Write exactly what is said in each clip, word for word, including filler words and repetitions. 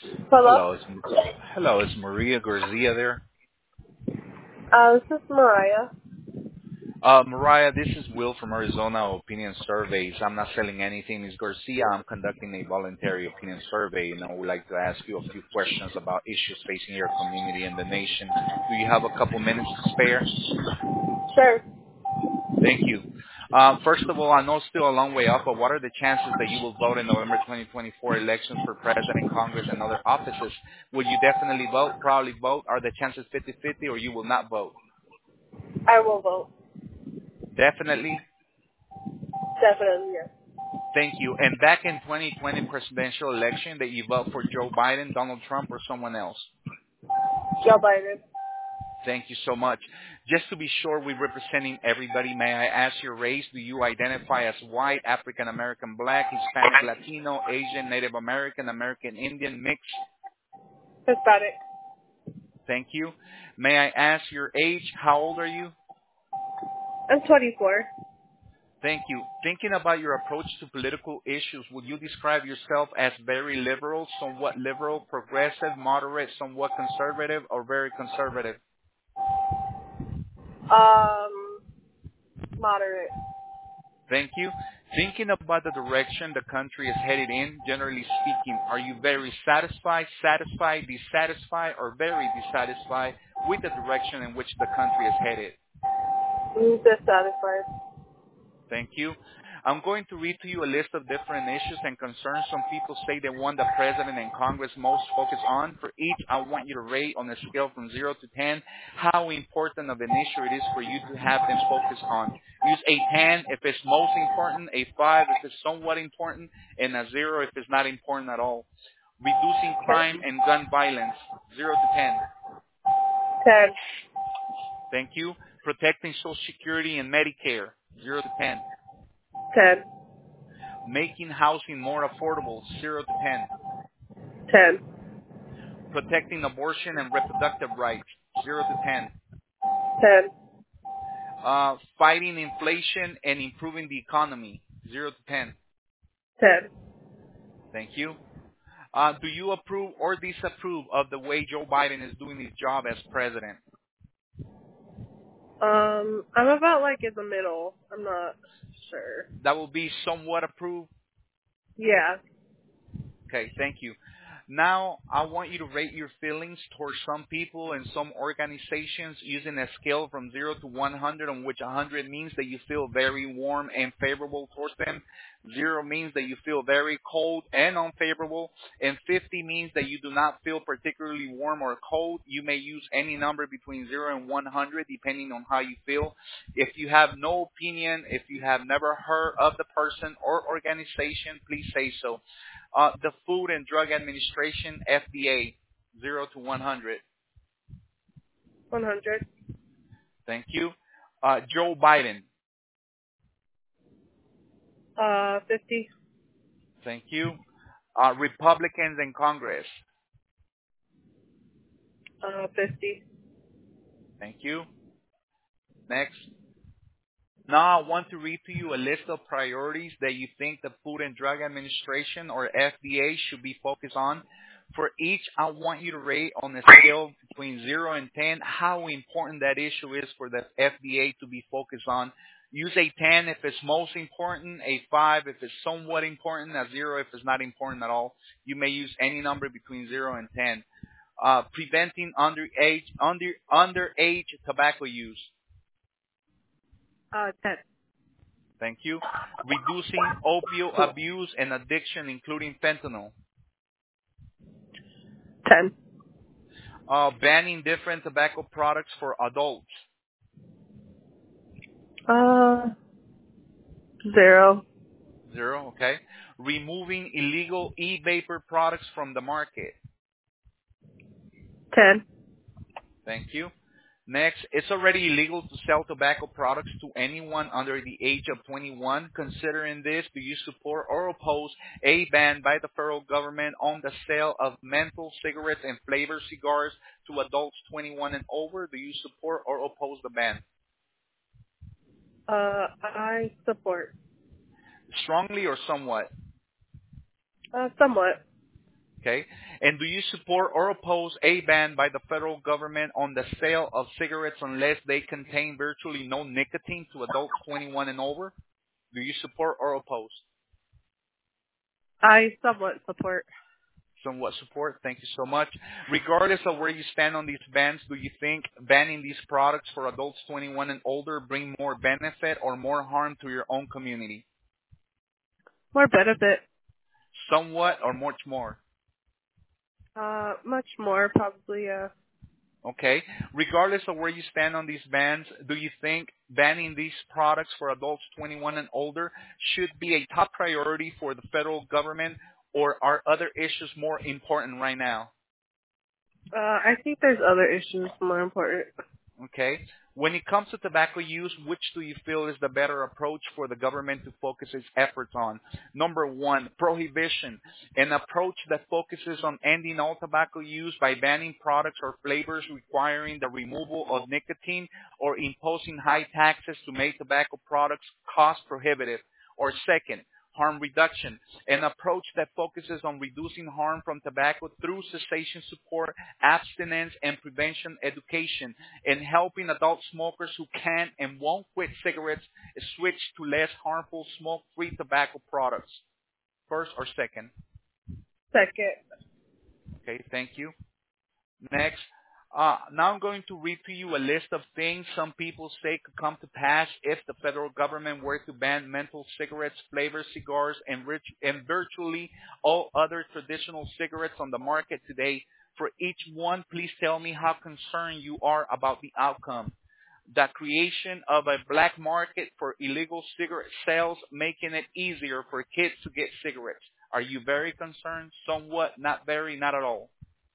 Hello? Hello, it's hello, it's Maria Garcia there. Uh, this is Mariah. Uh, Mariah, this is Will from Arizona Opinion Surveys. I'm not selling anything, Miz Garcia. I'm conducting a voluntary opinion survey, and I would like to ask you a few questions about issues facing your community and the nation. Do you have a couple minutes to spare? Sure. Thank you. Uh, first of all, I know it's still a long way off, but what are the chances that you will vote in November twenty twenty-four elections for president, Congress, and other offices? Will you definitely vote, probably vote? Are the chances fifty-fifty, or you will not vote? I will vote. Definitely. Definitely, yes. Thank you. And back in twenty twenty presidential election, that you vote for Joe Biden, Donald Trump, or someone else? Joe Biden. Thank you so much. Just to be sure we're representing everybody, may I ask your race? Do you identify as white, African American, black, Hispanic, Latino, Asian, Native American, American Indian, mixed? Hispanic. Thank you. May I ask your age? How old are you? I'm twenty-four. Thank you. Thinking about your approach to political issues, would you describe yourself as very liberal, somewhat liberal, progressive, moderate, somewhat conservative, or very conservative? Um, moderate. Thank you. Thinking about the direction the country is headed in, generally speaking, are you very satisfied, satisfied, dissatisfied, or very dissatisfied with the direction in which the country is headed? Mm, dissatisfied. Thank you. I'm going to read to you a list of different issues and concerns some people say they want the President and Congress most focus on. For each, I want you to rate on a scale from zero to ten how important of an issue it is for you to have them focus on. Use a ten if it's most important, a five if it's somewhat important, and a zero if it's not important at all. Reducing crime and gun violence, zero to ten. ten. Thank you. Protecting Social Security and Medicare, zero to ten. ten. Making housing more affordable, zero to ten. ten. Protecting abortion and reproductive rights, zero to ten. ten. Uh, fighting inflation and improving the economy, zero to ten. ten. Thank you. Uh, do you approve or disapprove of the way Joe Biden is doing his job as president? Um, I'm about like in the middle. I'm not sure. That will be somewhat approved. Yeah. Okay, thank you. Now, I want you to rate your feelings towards some people and some organizations using a scale from zero to one hundred, on which one hundred means that you feel very warm and favorable towards them. zero means that you feel very cold and unfavorable. And fifty means that you do not feel particularly warm or cold. You may use any number between zero and one hundred, depending on how you feel. If you have no opinion, if you have never heard of the person or organization, please say so. Uh, the Food and Drug Administration, F D A, zero to one hundred. one hundred. Thank you. Uh, Joe Biden, Uh, fifty. thank you. Uh, Republicans in Congress, Uh, fifty. thank you. Next. Now I want to read to you a list of priorities that you think the Food and Drug Administration or F D A should be focused on. For each, I want you to rate on a scale between zero and ten how important that issue is for the F D A to be focused on. Use a ten if it's most important, a five if it's somewhat important, a zero if it's not important at all. You may use any number between zero and ten. Uh, preventing underage, under, underage tobacco use. Uh, ten. Thank you. Reducing opioid abuse and addiction, including fentanyl. ten. Uh, banning different tobacco products for adults. Uh, zero. Zero, okay. Removing illegal e-vapor products from the market. ten. Thank you. Next, it's already illegal to sell tobacco products to anyone under the age of twenty-one. Considering this, do you support or oppose a ban by the federal government on the sale of menthol cigarettes and flavored cigars to adults twenty-one and over? Do you support or oppose the ban? Uh, I support. Strongly or somewhat? Uh, somewhat. Okay. And do you support or oppose a ban by the federal government on the sale of cigarettes unless they contain virtually no nicotine to adults twenty-one and over? Do you support or oppose? I somewhat support. Somewhat support. Thank you so much. Regardless of where you stand on these bans, do you think banning these products for adults twenty-one and older bring more benefit or more harm to your own community? More benefit. Somewhat or much more? Uh, much more probably. Uh, Okay. Regardless of where you stand on these bans, do you think banning these products for adults twenty-one and older should be a top priority for the federal government, or are other issues more important right now? uh, I think there's other issues more important. Okay. When it comes to tobacco use, which do you feel is the better approach for the government to focus its efforts on? Number one, prohibition, an approach that focuses on ending all tobacco use by banning products or flavors requiring the removal of nicotine or imposing high taxes to make tobacco products cost prohibitive. Or second, harm reduction, an approach that focuses on reducing harm from tobacco through cessation support, abstinence, and prevention education, and helping adult smokers who can and won't quit cigarettes switch to less harmful smoke-free tobacco products. First or second? Second. Okay, thank you. Next. Uh, now I'm going to read to you a list of things some people say could come to pass if the federal government were to ban menthol cigarettes, flavored cigars, and, rich, and virtually all other traditional cigarettes on the market today. For each one, please tell me how concerned you are about the outcome. The creation of a black market for illegal cigarette sales, making it easier for kids to get cigarettes. Are you very concerned? Somewhat, not very, not at all.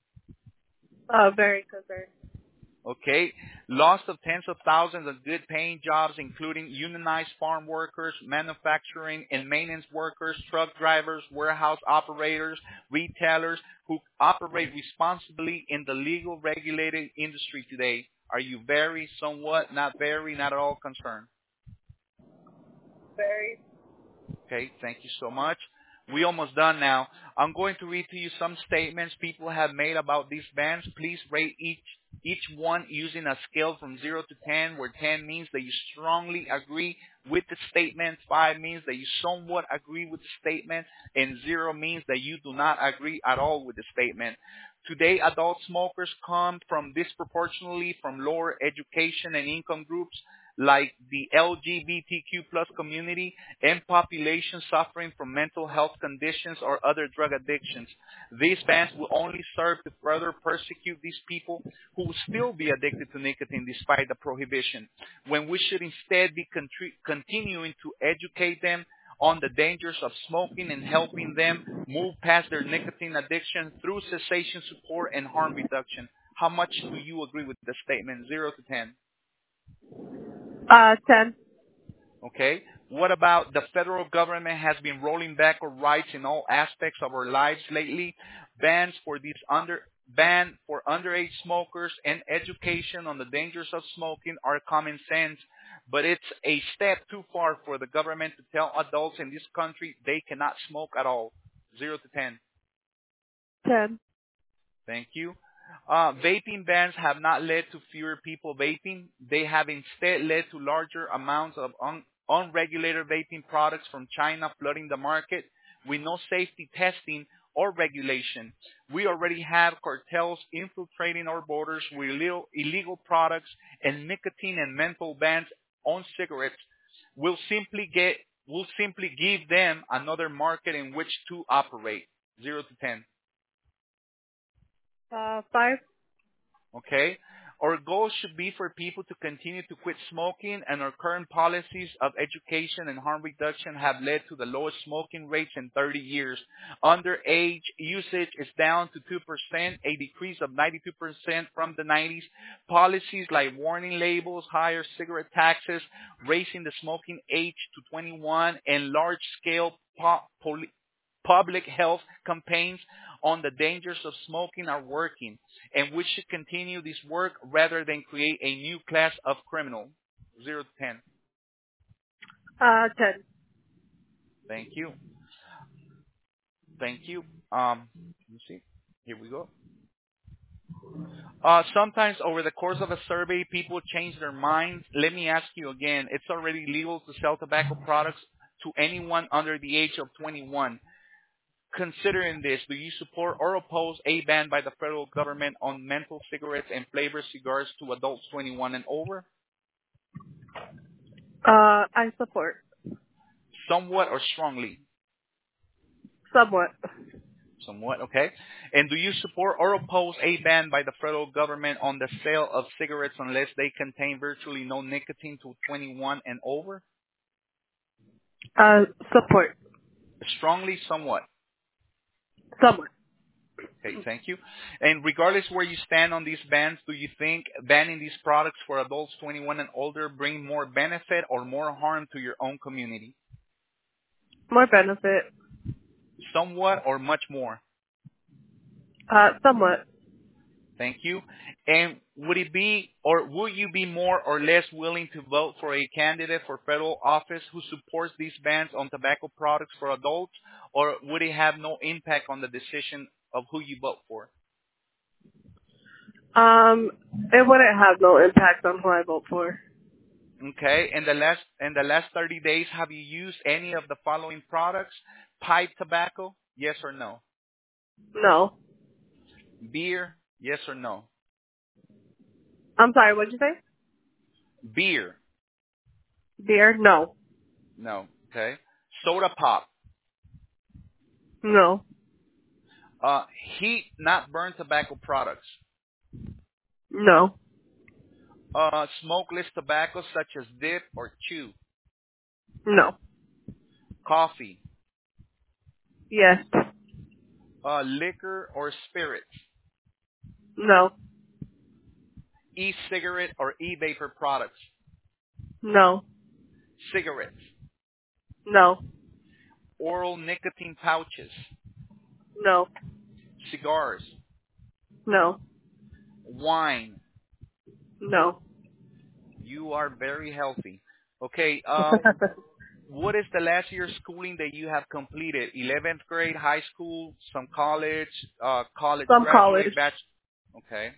Uh, very concerned. Okay, loss of tens of thousands of good paying jobs, including unionized farm workers, manufacturing and maintenance workers, truck drivers, warehouse operators, retailers who operate responsibly in the legal regulated industry today. Are you very, somewhat, not very, not at all concerned? Very. Okay, thank you so much. We almost done now. I'm going to read to you some statements people have made about these bans. Please rate each each one using a scale from zero to ten, where ten means that you strongly agree with the statement, five means that you somewhat agree with the statement, and zero means that you do not agree at all with the statement. Today, adult smokers come from disproportionately from lower education and income groups like the L G B T Q plus community and population suffering from mental health conditions or other drug addictions. These bans will only serve to further persecute these people who will still be addicted to nicotine despite the prohibition, when we should instead be contri- continuing to educate them on the dangers of smoking and helping them move past their nicotine addiction through cessation support and harm reduction. How much do you agree with the statement, zero to ten? Uh, ten. Okay. What about the federal government has been rolling back our rights in all aspects of our lives lately? Bans for these under ban for underage smokers and education on the dangers of smoking are common sense, but it's a step too far for the government to tell adults in this country they cannot smoke at all. Zero to ten. Ten. Thank you. Uh, vaping bans have not led to fewer people vaping. They have instead led to larger amounts of un- unregulated vaping products from China flooding the market with no safety testing or regulation. We already have cartels infiltrating our borders with illegal, illegal products, and nicotine and menthol bans on cigarettes will simply get will simply give them another market in which to operate. Zero to ten. Uh, five. Okay? Our goal should be for people to continue to quit smoking, and our current policies of education and harm reduction have led to the lowest smoking rates in thirty years. Underage usage is down to two percent, a decrease of ninety-two percent from the nineties. Policies like warning labels, higher cigarette taxes, raising the smoking age to twenty-one, and large-scale po- poli- public health campaigns on the dangers of smoking are working, and we should continue this work rather than create a new class of criminal. Zero to ten. Uh, ten. Thank you. Thank you. Um, let me see. Here we go. Uh, sometimes over the course of a survey, people change their minds. Let me ask you again. It's already legal to sell tobacco products to anyone under the age of twenty-one. Considering this, do you support or oppose a ban by the federal government on menthol cigarettes and flavored cigars to adults twenty-one and over? Uh, I support. Somewhat or strongly? Somewhat. Somewhat, okay. And do you support or oppose a ban by the federal government on the sale of cigarettes unless they contain virtually no nicotine to twenty-one and over? Uh, support. Strongly, somewhat. Somewhat. Okay, thank you. And regardless where you stand on these bans, do you think banning these products for adults twenty-one and older bring more benefit or more harm to your own community? More benefit. Somewhat or much more? Uh, somewhat. Thank you. And would it be, or will you be more or less willing to vote for a candidate for federal office who supports these bans on tobacco products for adults, or would it have no impact on the decision of who you vote for? Um, it wouldn't have no impact on who I vote for. Okay. In the last in the last thirty days, have you used any of the following products? Pipe tobacco, yes or no? No. Beer, yes or no? I'm sorry, what'd you say? Beer, Beer? No. no. Okay. Soda pop, No. uh, heat not burn tobacco products, No. uh, smokeless tobacco such as dip or chew, No. coffee, Yes. uh, liquor or spirits, No. e-cigarette or e-vapor products, No. cigarettes, No. oral nicotine pouches, No. cigars, No. wine. No. You are very healthy. Okay, uh, what is the last year of schooling that you have completed? eleventh grade, high school, some college, uh, college Some college. graduate, batch. Okay.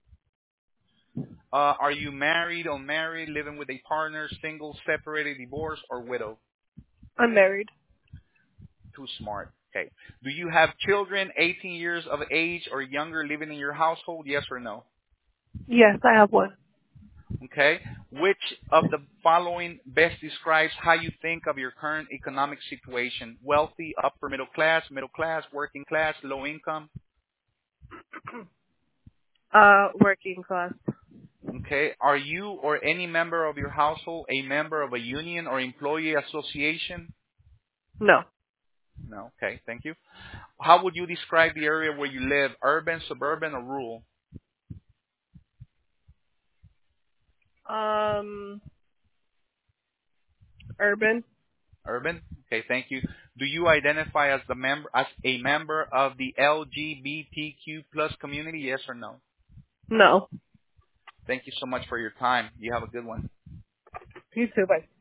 Uh, are you married, unmarried, living with a partner, single, separated, divorced, or widow? I'm married. Too smart. Okay. Do you have children eighteen years of age or younger living in your household? Yes or no? Yes, I have one. Okay. Which of the following best describes how you think of your current economic situation? Wealthy, upper middle class, middle class, working class, low income? Uh, working class. Okay. Are you or any member of your household a member of a union or employee association? No. No. Okay. Thank you. How would you describe the area where you live? Urban, suburban, or rural? Um, urban? Urban. Okay. Thank you. Do you identify as the member as a member of the L G B T Q plus community? Yes or no? No. Thank you so much for your time. You have a good one. You too, bye.